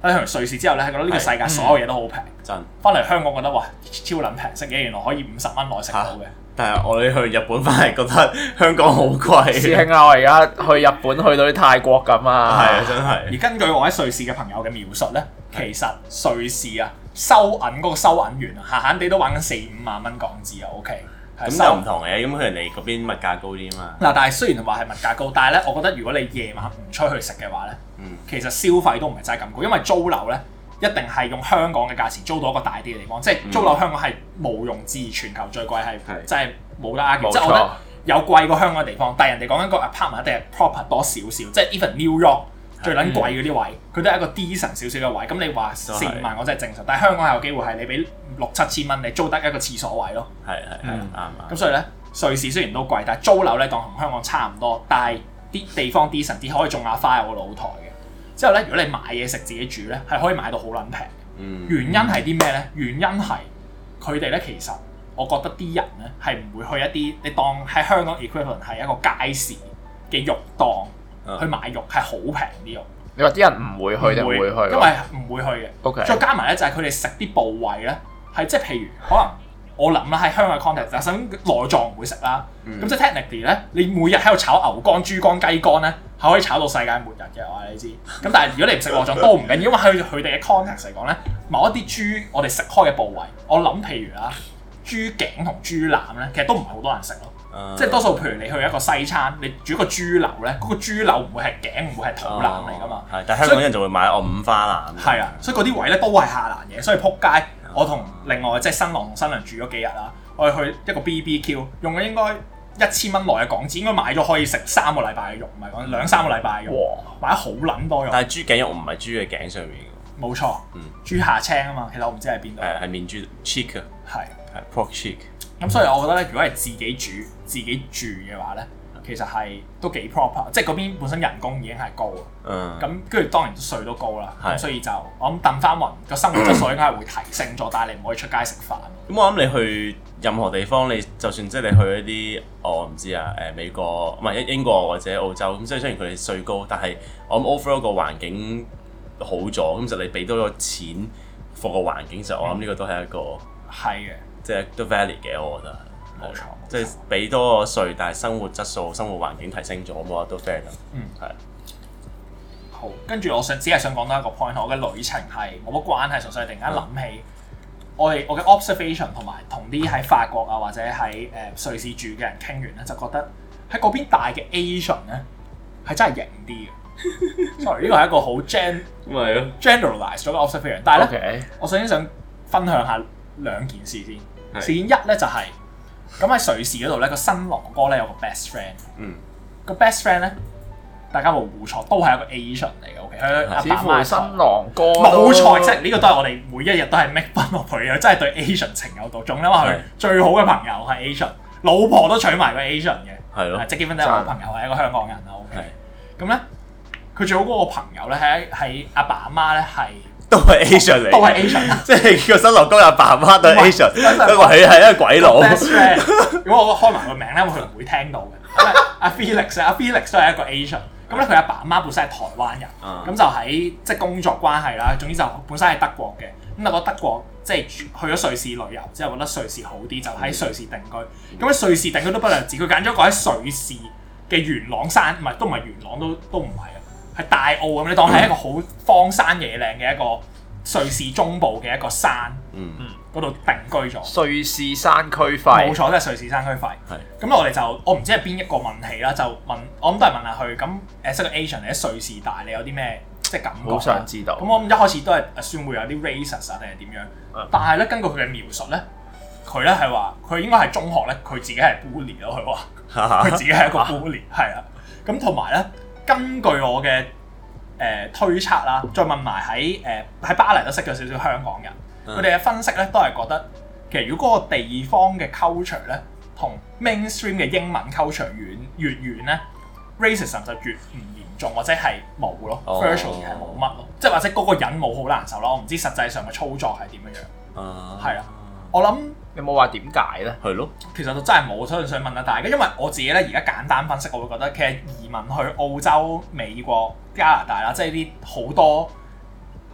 去完瑞士之後咧，係覺得呢個世界所有嘢都好平。 真。 翻嚟香港覺得哇超撚平，食嘢原來可以五十蚊內食到嘅。 但係我哋去日本翻嚟覺得香港好貴。 師兄啊，我而家去日本去到啲泰國咁啊。 係啊，真係。 而根據我喺瑞士嘅朋友嘅描述咧，其實瑞士啊收銀嗰個收銀員啊，閒閒地都玩緊四五萬蚊港紙啊 ，OK。 咁就唔同嘅，咁佢人哋嗰邊物價高啲啊嘛。 嗱，但係雖然話係物價高，但係咧，我覺得如果你夜晚唔出去食嘅話咧， 嗯、 其實消費都唔係真係咁高，因為租樓咧一定係用香港嘅價錢租到一個大啲嘅地方，即係租樓香港係毋庸置疑全球最貴係， 嗯、 真係冇得 argue。 錯即係我覺得有貴過香港嘅地方，但係人哋講緊個 apartment 一定係 proper 多少少，即係 even New York 最撚貴嗰啲位，佢、嗯、都係一個 decent 少少嘅位。咁你話四五萬我真係正常，但係香港係有機會係你俾六七千蚊，你租得一個廁所位咯。 係係係啱啊。 咁所以咧。瑞士雖然都貴，但係租樓咧當同香港差唔多，但係啲地方 decent 啲，可以種下花有個露台嘅。之後咧，如果你買嘢食自己煮咧，係可以買到好撚平。 嗯、 原因係啲咩咧？原因係佢哋咧，其實我覺得啲人咧係唔會去一啲你當喺香港 equivalent 係一個街市嘅肉檔、嗯、去買肉係好平啲肉。 你話啲人唔會去定會去？ 因為唔會去嘅。 OK。 再加埋咧就係佢哋食啲部位咧係即係譬如可能。我諗啦，喺香港嘅 context，就想內臟唔會食啦。咁、嗯、即係 technically 咧，你每日喺度炒牛肝、豬肝、雞肝咧，係可以炒到世界末日嘅，我話你知。咁但係如果你唔食內臟都唔緊要，因為喺佢哋嘅 context 嚟講咧，某一啲豬我哋食開嘅部位，我諗譬如啦，豬頸同豬腩咧，其實都唔係好多人食咯。嗯、即係多數譬如你去一個西餐，你煮個豬柳咧，嗰、嗰個豬柳唔會係頸，唔會係肚腩嚟噶嘛。係、 嗯，但係香港人就會買我五花腩。 係啊，所以嗰啲位咧都係下欄嘢，所以撲街。我同另外即係新郎同新娘住咗幾日啦，我哋去一個 B B Q， 用咗應該一千蚊內嘅港紙，應該買咗可以食三個禮拜嘅肉，唔係講兩三個禮拜嘅肉，哇買咗好撚多肉。 但係豬頸肉唔係豬嘅頸上面嘅。 冇錯，嗯、豬下青啊嘛，其實我唔知喺邊度。 係係面豬 cheek 啊，係係 pork cheek。 咁所以我覺得咧，如果係自己煮自己住嘅話咧，其實係都幾 proper，即係嗰邊本身人工已經係高，嗯，咁跟住當然稅都高啦，咁所以就我諗燉翻勻個生活質素應該係會提升咗，但係你唔可以出街食飯。 咁我諗你去任何地方，你就算即係你去一啲我唔知啊，誒美國唔係英國或者澳洲，咁即係雖然佢哋稅高，但係我諗 overall 個環境好咗，咁就你俾多咗錢 for 個環境，就我諗呢個都係一個係嘅， 即係都 valid 嘅，我覺得。 冇錯， 即係俾多個稅，但係生活質素、生活環境提升咗，我覺得都 fair 㗎。 嗯， 係。 好，跟住我想只係想講多一個 point，我嘅旅程係冇乜關係，純粹係突然間諗起、嗯、我哋我嘅 observation 同埋同啲喺法國啊或者喺誒、呃、瑞士住嘅人傾完咧，就覺得喺嗰邊大嘅 Asian 咧係真係型啲嘅。Sorry，呢個係一個好 gen 咁係咯 generalize 咗嘅 observation，但係咧，Okay. 我首先想分享下兩件事先。是事件一咧就係、是。咁喺瑞士嗰度咧，個新郎哥咧有個 best friend。嗯。個 best friend 咧，大家冇估錯，都係一個 Asian 嚟嘅。OK，佢阿爸媽新郎哥。 冇錯，即係呢個都係我哋每一日都係 make fun落去嘅，真係對 Asian 情有獨鍾。因為佢最好嘅朋友係 Asian，老婆都娶埋個 Asian 嘅。係咯。即係結婚之後，我朋友係一個香港人啦。OK。咁咧，佢最好嗰個朋友咧，喺喺阿爸阿媽咧係。 都係 Asian 嚟， 都係 Asian， 即係個新郎哥阿爸媽都係 Asian，不過佢係一個鬼佬。 如果我開埋個名咧，佢唔會聽到嘅。阿 Felix，阿 Felix 都係一個 Asian，咁咧佢阿爸阿媽本身係台灣人，咁、嗯、就喺即係工作關係啦。總之就本身係德國嘅，咁但係覺得德國即係去咗瑞士旅遊之後，覺得瑞士好啲，就喺瑞士定居。咁喺、嗯、瑞士定居都不兩止，佢揀咗個喺瑞士嘅元朗山，唔係都唔係元朗，都都唔係啊。係大澳咁，你當係一個好荒山野嶺嘅一個瑞士中部嘅一個山，嗯嗯，嗰度定居咗。 瑞士山區費， 冇錯，即係瑞士山區費。係是。咁我哋就我唔知係邊一個問起啦，就問我諗都係問下佢。咁誒，識個 Asian 嚟喺瑞士大，你有啲咩即係感覺？ 好想知道。 咁我諗一開始都係 assume 會有啲 racist 啊，定係點樣？嗯、但係咧，根據佢嘅描述咧，佢咧係話佢應該係中學咧，佢自己係 bully 咯。佢話佢自己係一個 bully，係啊。咁同埋咧。根據我嘅誒、呃、推測啦，再問埋喺誒喺巴黎都識咗少少香港人，佢哋嘅分析咧都係覺得，其實如果嗰個地方嘅 culture 咧同 mainstream 嘅英文 culture 遠越遠咧 racism 就越唔嚴重，或者係冇咯 virtually 係冇乜咯，即係或者嗰個人冇好難受啦。我唔知實際上嘅操作係點樣樣，係啊，我諗。 你冇話點解咧？ 係咯， 其實就真係冇，所以想問下大家，因為我自己咧而家簡單分析，我會覺得其實移民去澳洲、美國、加拿大啦，即係啲好多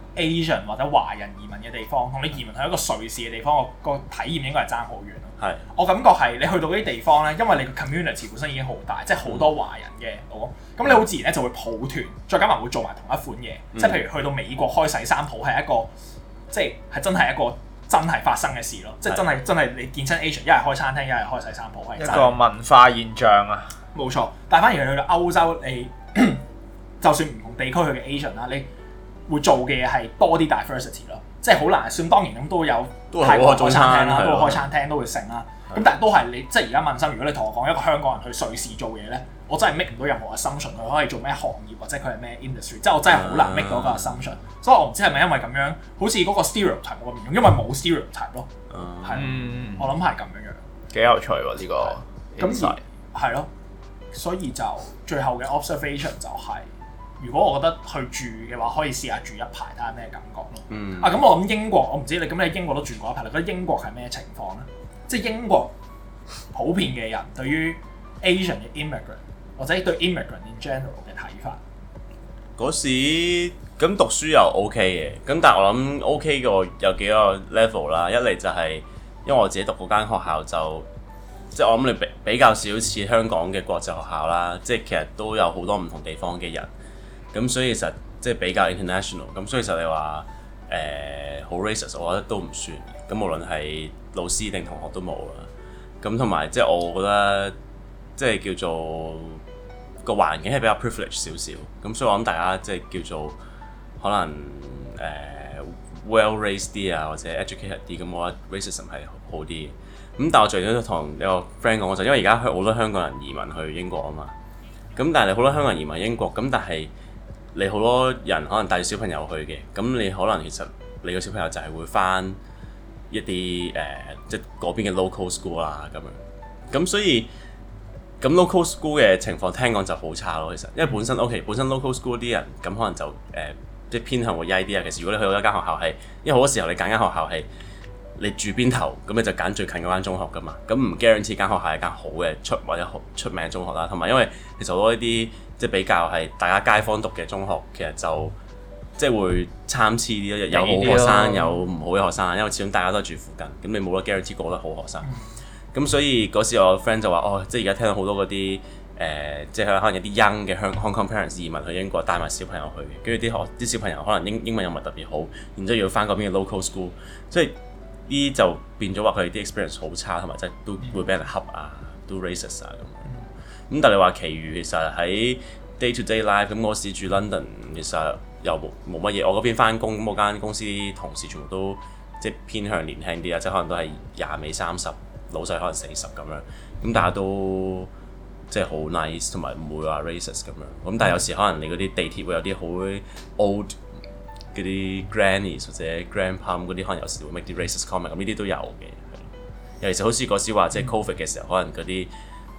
Asian 或者華人移民嘅地方，同你移民去一個瑞士嘅地方，個個體驗應該係爭好遠咯。 係， 我感覺係你去到嗰啲地方咧，因為你個 community 本身已經好大，即係好多華人嘅我，咁你好自然咧就會抱團，再加埋會做埋同一款嘢， 嗯、 即係譬如去到美國開洗衫鋪係一個，即係係真係一個真係發生嘅事咯，即係真係真係你見親 Asian 一係開餐廳，一係開洗衫鋪，係一個文化現象啊。 冇錯，但係反而去到歐洲，你就算唔同地區去嘅 Asian 啦，你會做嘅嘢係多啲 diversity 咯。即係好難算，當然咁都會有泰國開餐廳啦，都會開餐廳，都會成啦。咁但係都係你即係而家問心，如果你同我講一個香港人去瑞士做嘢咧，我真係 make 唔到任何 assumption 佢可以做咩行業或者佢係咩 industry，即係我真係好難 make 到個 assumption。所以我唔知係咪因為咁樣，好似嗰個 stereotype 冇咁嚴重，因為冇 stereotype 咯。係， 嗯， 我諗係咁樣樣。 幾有趣喎呢個。 咁而係咯，所以就最後嘅 observation 就係。如果我覺得去住嘅話，可以試下住一排睇下咩感覺咯。 嗯、啊， 咁我諗英國，我唔知你咁你喺英國都住過一排，你覺得英國係咩情況咧？即係英國普遍嘅人對於 Asian 嘅 immigrant 或者對 immigrant in general 嘅睇法。 嗰時咁讀書又 OK 嘅，咁但係我諗 OK 個有幾個 level 啦。一嚟就係因為我自己讀嗰間學校就，即係我諗你比比較少似香港嘅國際學校啦，即係其實都有好多唔同地方嘅人。咁所以其實即係比較 international，咁所以其實你話誒好 racist，我覺得都唔算。咁無論係老師定同學都冇啦。咁同埋即係我覺得即係叫做個環境係比較 privilege 少少。咁所以我諗大家即係叫做可能誒、呃、well raised 啲啊，或者 educated 啲，咁我覺得 racism 係好啲嘅。咁但係我最近都同有個 friend 講，就因為而家好多香港人移民去英國啊嘛。咁但係你好多香港人移民英國，咁但係你好多人可能帶住小朋友去嘅，咁你可能其實你個小朋友就係會返一啲誒、呃，即係嗰邊嘅 local school 啦咁樣。咁所以咁 local school 嘅情況聽講就好差咯，其實，因為本身 OK， 本身 local school 啲人咁可能就誒、呃，即係偏向會曳啲啊。其實如果你去到一間學校係，因為好多時候你揀間學校係你住邊頭，咁你就揀最近嗰間中學噶嘛。咁唔 guarantee 間學校係間好嘅出或者好出名嘅中學啦。同埋因為其實好多呢啲即係比較係大家街坊讀嘅中學，其實就即係會參差啲咯，有好學生有唔好嘅學生，因為始終大家都係住附近，咁你冇得 guarantee 個個都好學生。咁所以嗰時我 friend 就話：哦，即係而家聽到好多嗰啲誒，即係可能有啲 young 嘅香 Hong Kong parents 移民去英國，帶埋小朋友去，跟住啲學啲小朋友可能英英文又唔係特別好，然之後要翻嗰邊嘅 local school，即係呢就變咗話佢哋啲 experience 好差，同埋即係都會俾人恰啊，都 racist 啊咁樣。咁但係你話其餘其實喺 day to day life，咁嗰時住 London 其實又冇冇乜嘢。我嗰邊翻工，咁我間公司同事全部都即係偏向年輕啲啊，即係可能都係廿尾三十。老細可能四十咁樣，咁大家都即係好 nice， 同埋唔會話 racist 咁樣。咁但係有時可能你嗰啲地鐵會有啲好 old 嗰啲 grannies 或者 grandpa 嗰啲，可能有時會 make 啲 racist comment，咁呢啲都有嘅。尤其是好似嗰時話即係 covid 嘅時候，可能嗰啲誒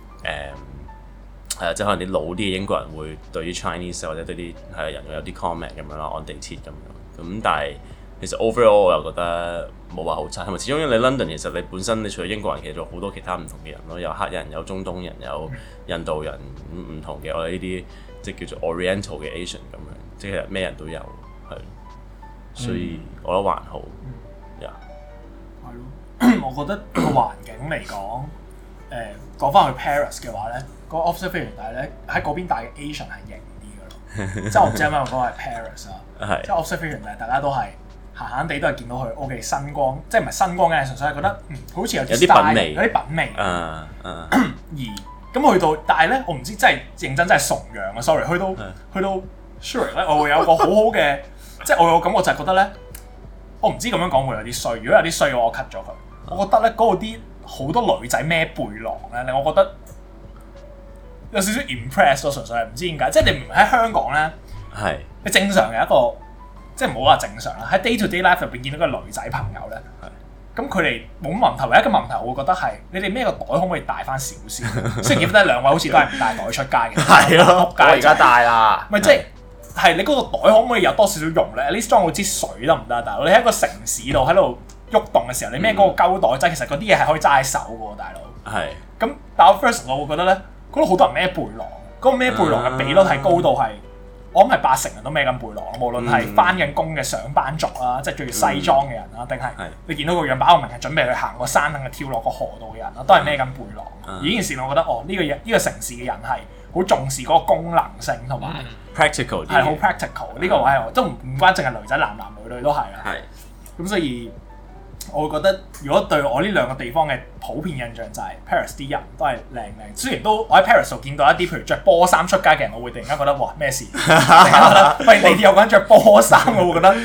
係啊，即係可能啲老啲嘅英國人會對於 Chinese 或者對啲係人會有啲 comment 咁樣啦，按地鐵咁樣。咁但係其實 overall 我又覺得冇話好差，同埋始終因為你 London 其實你本身你除咗英國人，其實仲有好多其他唔同嘅人咯，有黑人、有中東人、有印度人唔唔同嘅，我哋呢啲即係叫做 Oriental 嘅 Asian 咁樣，即係咩人都有，係，所以我覺得還好，呀、 嗯，係、yeah. 咯，我覺得個環境嚟講，誒講翻去 Paris 嘅話咧，個 observation 但係咧喺嗰邊大嘅 Asian 係型啲嘅咯，即係我唔知係咪嗰個係 Paris 啊，即係 observation 但係大家都係。閒閒地都係見到佢 O.K. 新光，即係唔係新光嘅，純粹係覺得嗯好似有啲 style， 品味， 有啲品味。 啊啊、 而咁去到，但係咧，我唔知真係認真真係崇洋啊 sorry， 去到、啊、去到 Zurich 咧，我會有個好好嘅，即係我有感覺就係覺得咧，我唔知咁樣講會有啲衰，如果有啲衰嘅我 cut 咗佢。我覺得咧嗰度啲好多女仔孭背囊咧，令我覺得有少少 impress 咯，純粹係唔知點解，即係你唔喺香港咧，係你正常嘅一個。即係唔好話正常啦，喺 day to day life 入邊見到個女仔朋友咧，咁佢哋冇乜問題。唯一嘅問題，我會覺得係你哋孭個袋可唔可以大翻少少？雖然見得兩位好似都係唔帶袋出街嘅， 係咯，我而家帶啦。 唔係即係係你嗰個袋可唔可以有多少少容咧？at least裝到支水得唔得？大佬，你喺一個城市度喺度喐動嘅時候，你孭嗰個膠袋，即係其實嗰啲嘢係可以揸喺手嘅喎，大佬。係。咁但係我 first 我會覺得咧，嗰度好多人孭背囊，嗰、嗰個孭背囊嘅比率係高到係。 我諗係八成人都孭緊背囊，無論係翻緊工嘅上班族啦，即係着住西裝嘅人啦，定係你見到個樣擺到明係準備去行個山，等佢跳落個河道嘅人啦，都係孭緊背囊。而呢件事我覺得哦，呢個嘢呢個城市嘅人係好重視嗰個功能性同埋 practical 啲， 係好 practical。呢個位係都唔唔關淨係女仔，男男女女都係啦。係咁，所以我會覺得，如果對我呢兩個地方嘅普遍印象就係 Paris 啲人都係靚靚。雖然都我喺 Paris 度見到一啲譬如着波衫出街嘅人，我會突然間覺得哇咩事？突然間覺得喂，你哋有個人着波衫，我會覺得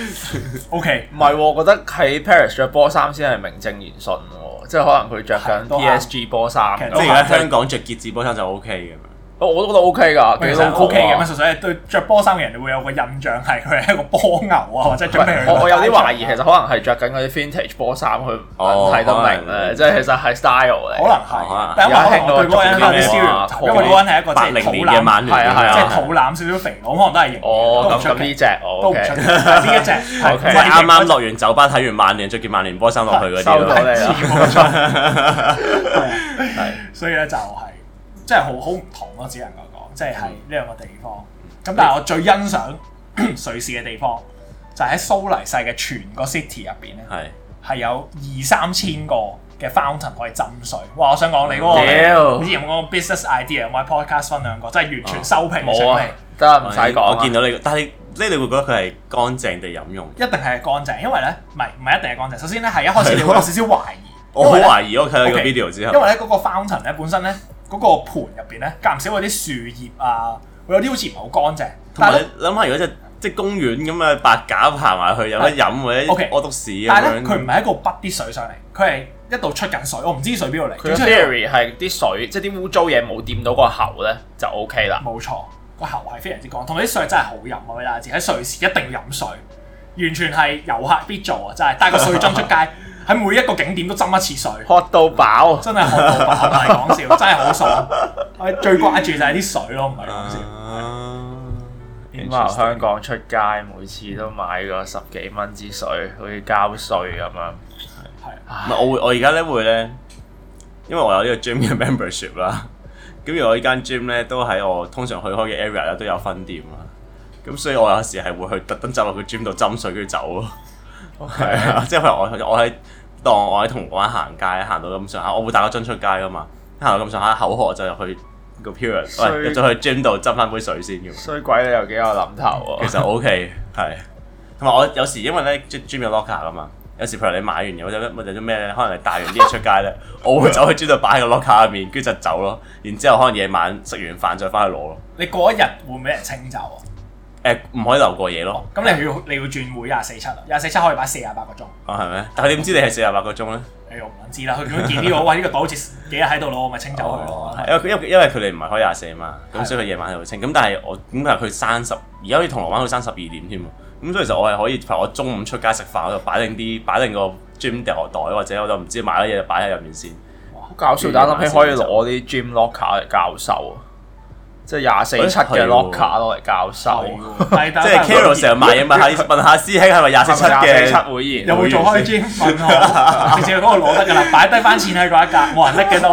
OK。 唔係喎，我覺得喺 Paris 着波衫先係名正言順喎，即係可能佢着緊 P S G 波衫， 即係而家香港着傑志波衫就 OK 嘅嘛。 我我都覺得 OK 㗎， 其實 OK 嘅，咁純粹係對着波衫嘅人，你會有個印象係佢係一個波牛啊，或者準備去。 我我有啲懷疑，其實可能係着緊嗰啲 vintage 波衫，佢睇得明咧，即係其實係 style 嚟。 可能係，但係我對嗰個人有啲 stereotype，因為嗰個人係一個即係肚腩， 係啊係啊， 即係肚腩少少肥佬，可能都係型。 哦，咁咁呢隻都唔出奇，呢一隻 ，OK， 即係啱啱落完酒吧睇完曼聯，着件曼聯波衫落去嗰啲收到你啦， 冇錯。係，所以咧就係即係好好唔同咯，只能夠講，即係喺呢兩個地方。咁但係我最欣賞瑞士嘅地方，就係喺蘇黎世嘅全個 city 入邊咧，係係有二三千個嘅 fountain 可以浸水。哇！我想講你嗰個，好似有冇講 business idea，我喺 podcast 分兩個，真係完全收皮冇啊，得唔使講。 我見到你，但係即係你會覺得佢係乾淨地飲用， 一定係乾淨，因為咧唔係唔係一定係乾淨。首先咧係一開始你會有少少懷疑， 我好懷疑我睇到個 video 之後， 因為咧嗰個 fountain 咧本身咧嗰個盤入邊咧間唔少嗰啲樹葉啊，會有啲好似唔係好乾淨。 但係你諗下，如果隻即係公園咁嘅白鴿行埋去有得飲或者屙督屎咁樣， 但係咧佢唔係喺度筆啲水上嚟，佢係一度出緊水，我唔知水邊度嚟。 佢 theory 係啲水，即係啲污糟嘢冇掂到個喉咧就 OK 啦。 冇錯，個喉係非常之乾，同埋啲水真係好飲啊！俾大家知喺瑞士一定要飲水，完全係遊客必做啊！真係帶個水樽出街，喺每一個景點都斟一次水， 喝到飽， 真係喝到飽，唔係講笑，真係好爽。我最掛住就係啲水咯，唔係講笑。 點解香港出街每次都買個十幾蚊支水，好似交稅咁樣？ 係唔係我會我而家咧會咧，因為我有呢個 gym 嘅 membership 啦。咁而我呢間 gym 咧都喺我通常去開嘅 area 咧都有分店啦。咁所以我有時係會去特登走落個 gym 度斟水跟住走咯。係啊，即係譬如我我喺當我喺銅鑼灣行街，行到咁上下，我會帶個樽出街噶嘛。行到咁上下口渴就入去個 period， 喂入咗去 gym 度斟翻杯水先咁。 衰鬼你又幾有諗頭喎！ 其實 OK 係，同埋我有時因為咧 gym 有 locker 噶嘛。有時譬如你買完嘢或者或者咩咧，可能你帶完啲嘢出街咧，我會走去專度擺喺個 locker 入面，跟住就走咯。然之後可能夜晚食完飯再翻去攞咯。 你嗰一日會唔會俾人清走啊？ 誒唔可以留過夜咯。 咁你要你要轉會廿四七啊？廿四七可以擺四廿八個鐘。 哦係咩？但係點知你係四廿八個鐘咧？ 誒我唔撚知啦，佢點樣見呢個？喂呢個袋好似幾日喺度咯，我咪清走佢咯。 因為因為因為佢哋唔係開廿四啊嘛，咁所以佢夜晚係會清。咁但係我咁但係佢閂十，而家好似銅鑼灣佢閂十二點添喎。咁所以其實我係可以，譬如我中午出街食飯，我就擺定啲擺定個 gym 袋，或者我就唔知買咗嘢就擺喺入面先。 好搞笑！但係諗起可以攞啲 gym locker 嚟交收啊，即係廿四七嘅 locker 攞嚟交收。 即係 Carol 成日買嘢問下問下師兄係咪廿四七嘅七會員？ 有冇做開 gym？問我，直接嗰個攞得㗎啦，擺低翻錢喺嗰一格，冇人拎嘅都。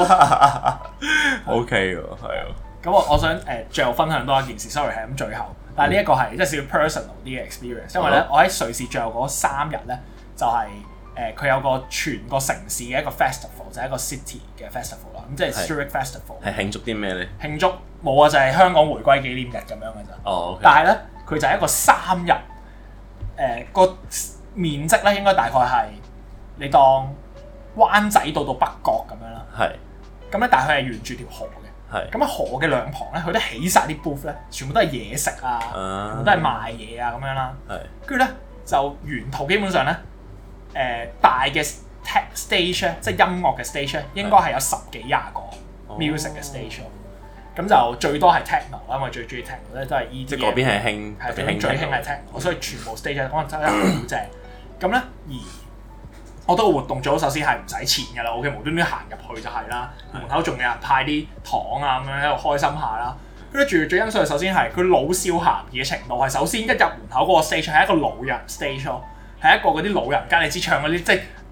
O K 喎，係啊。 咁我我想誒最後分享多一件事 ，sorry 係咁最後。但係呢一個係即係少少 personal 啲嘅 experience，因為咧我喺瑞士最後嗰三日咧就係誒佢有個全個城市嘅一個 festival，就係一個 city 嘅 festival 啦，咁即係 Zurich Festival。係慶祝啲咩咧？ 慶祝冇啊，就係香港回歸紀念日咁樣嘅咋。 哦， 但係咧佢就係一個三日誒個面積咧應該大概係你當灣仔到到北角咁樣啦。係。咁咧，但係佢係沿住條河。咁喺河嘅兩旁咧，佢都起晒啲 booth 咧，全部都係嘢食啊，uh, 全部都係賣嘢啊咁樣啦。跟住咧就沿途基本上咧，誒、呃、大嘅 stage 咧，即係音樂嘅 stage 咧，應該係有十幾廿個 music 嘅 stage 咯。咁、oh. 就最多係 techno 啦，因為最中意 techno 咧都係 E D M。即係嗰邊係興，係最興最興係 techno，所以全部 stage 可能真係好正。咁咧而我覺得個活動最好首先係唔使錢㗎啦 ，OK 無端端行入去就係啦，門口仲有人派啲糖啊咁樣喺度開心下啦。跟住最欣賞首先係佢老少咸宜嘅程度係首先一入門口嗰個 stage 係一個老人 stage 咯，係一個嗰啲老人家你知唱嗰啲即係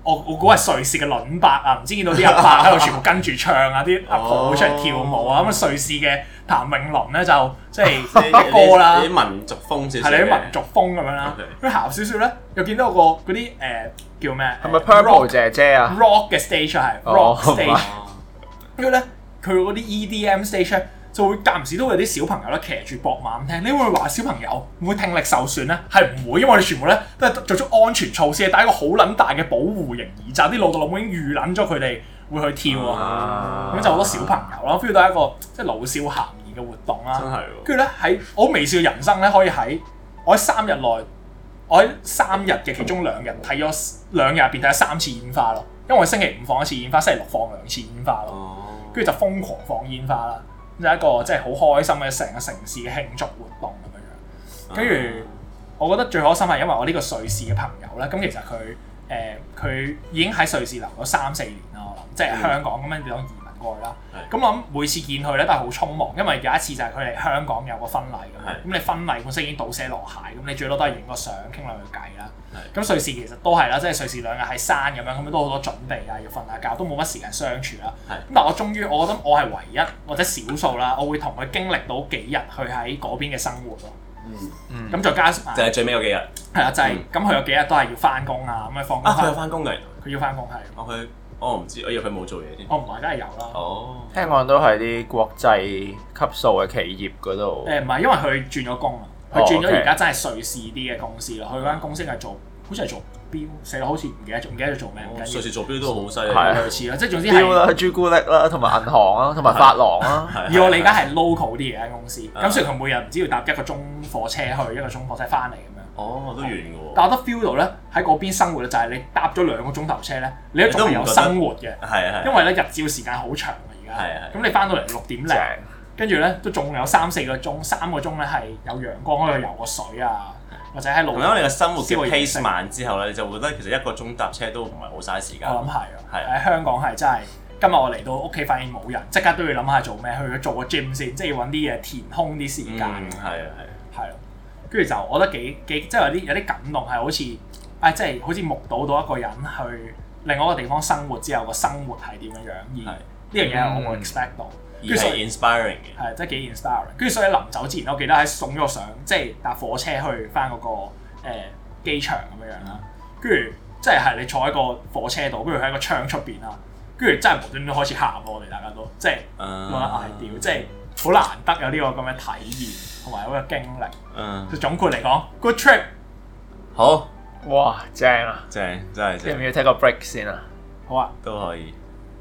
我我估係瑞士嘅倫伯啊，唔知見到啲阿伯喺度全部跟住唱啊，啲阿婆出嚟跳舞啊，咁啊瑞士嘅譚詠麟咧就即係北歌啦， 啲民族風少少係你啲民族風咁樣啦。 Okay. 跟住行少少咧，又見到個嗰啲誒叫咩？ 係咪 Purple 姐姐啊 ？Rock 嘅 stage 係 Oh, rock stage， 哦跟住咧佢嗰啲 E D M stage 咧就會間唔時都會有啲小朋友咧騎住膊馬咁聽。你會唔會話小朋友會唔會聽力受損咧？係唔會，因為我哋全部咧都係做足安全措施，戴一個好撚大嘅保護型耳罩，啲老豆老母已經預撚咗佢哋會去跳啊，咁、啊、就好多小朋友啦 feel 到一個即係老少咸宜嘅活動啦。 真係喎！ 跟住咧喺我微笑人生咧，可以喺我喺三日內，我喺三日嘅其中兩日睇咗兩日入邊睇咗三次煙花咯。因為我星期五放一次煙花，星期六放兩次煙花咯。跟住、哦、就瘋狂放煙花啦，就係一個即係好開心嘅成個城市嘅慶祝活動咁樣樣。跟住、嗯、我覺得最開心係因為我呢個瑞士嘅朋友咧，咁其實佢誒佢已經喺瑞士留咗三四年啦，我諗即係香港咁樣樣移民過去啦。咁、嗯、我諗每次見佢咧都係好匆忙，因為有一次就係佢嚟香港有個婚禮咁樣，咁、嗯、你婚禮本身已經倒瀉籮蟹，咁你最多都係影個相傾兩句偈啦。咁、嗯、瑞士其實都係啦，即係瑞士兩日喺山咁樣，咁都好多準備啊，要瞓下覺，都冇乜時間相處啦。咁、嗯、但係我終於，我覺得我係唯一或者少數啦，我會同佢經歷到幾日去喺嗰邊嘅生活咯。嗯，咁再加埋就係最尾嗰幾日。係啊，就係咁佢有幾日都係要翻工啊，咁樣放工。 啊，佢有翻工㗎？ 佢要翻工係。 哦，佢我唔知，我以為佢冇做嘢添。 我唔係，梗係有啦。 哦， 聽講都係啲國際級數嘅企業嗰度。 誒唔係，因為佢轉咗工啊，佢轉咗而家真係瑞士啲嘅公司咯。佢嗰間公司係做，好似係做錶，死啦，好似唔記得咗，唔記得咗做咩。 瑞士做錶都好犀利， 類似啦，即係總之係錶啦、朱古力啦，同埋銀行啦，同埋髮廊啦。 而我理解係 local 啲嘅間公司，咁雖然佢每日唔知要搭一個鐘火車去，一個鐘火車翻嚟咁樣。 哦，都遠嘅喎。 但我覺得 feel 到咧喺嗰邊生活咧，就係你搭咗兩個鐘頭車咧，你都仲係有生活嘅。 係啊係。 因為咧日照時間好長啊，而家。係啊。咁你翻到嚟六點零，跟住咧都仲有三四個鐘，三個鐘咧係有陽光可以去游個水啊。或者喺路， 因為你嘅生活嘅 pace 慢之後咧，你就會覺得其實一個鐘搭車都唔係好嘥時間。 我諗係啊，係喺香港係真係，今日我嚟到屋企發現冇人，即刻都要諗下做咩，去咗做個 gym 先，即係要揾啲嘢填空啲時間。 嗯，係啊，係。 係咯，跟住就我覺得幾幾，即係有啲有啲感動，係好似，誒，即係好似目睹到一個人去另外一個地方生活之後個生活係點樣樣，而呢樣嘢係我冇 expect 到。 而係 inspiring 嘅， 係即係幾 inspiring。跟住所以臨走之前，我記得喺送咗個相，即係搭火車去翻嗰、那個誒、呃、機場咁樣樣啦。跟住即係係你坐喺個火車度，跟住喺個窗出邊啦。跟住真係無端端開始喊喎，我哋大家都即係覺得嗌屌，即係好難得有呢個咁嘅體驗同埋嗰個經歷。嗯，就總括嚟講 ，good trip。 好， 哇，正啊！ 正真係正。 要唔要 take 個 break 先啊？ 好啊， 都可以。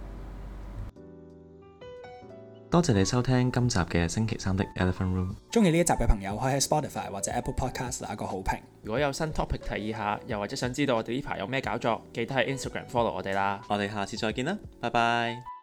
多謝你收聽今集嘅星期三的 Elephant Room。 中意呢一集嘅朋友可以喺 Spotify 或者 Apple Podcast 打個好評。 如果有新 topic 提議下，又或者想知道我哋呢排有咩搞作，記得喺 Instagram follow 我哋啦。 我哋下次再見啦，拜拜。